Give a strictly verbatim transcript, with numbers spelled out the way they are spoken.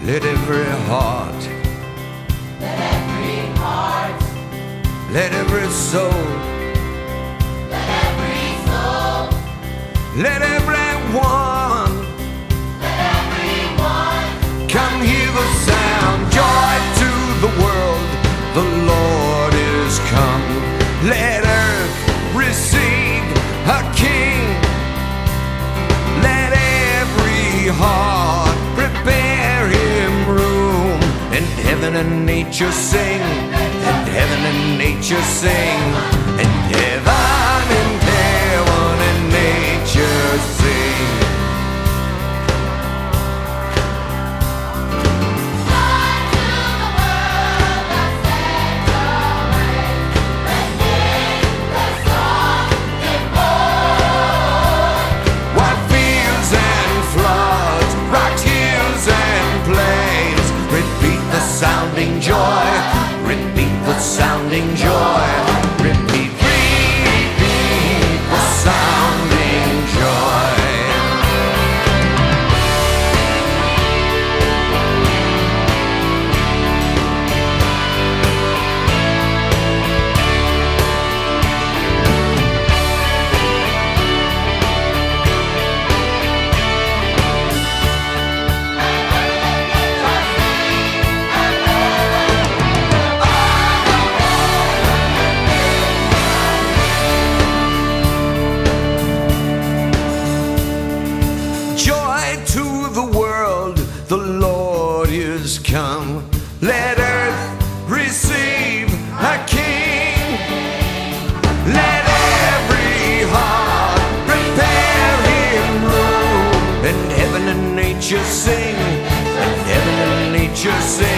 Let every heart, let every heart, let every soul, let every soul, let everyone, let everyone come hear the sound. Joy to the world, the Lord is come. Let earth receive a king. Let every heart prepare him room. And heaven and nature sing, and heaven and nature sing, and heaven and heaven and nature sing. Sounding joy, repeat the sounding joy, repeat, repeat the sounding joy. The Lord is come. Let earth receive a king. Let every heart prepare him room. And heaven and nature sing, and heaven and nature sing.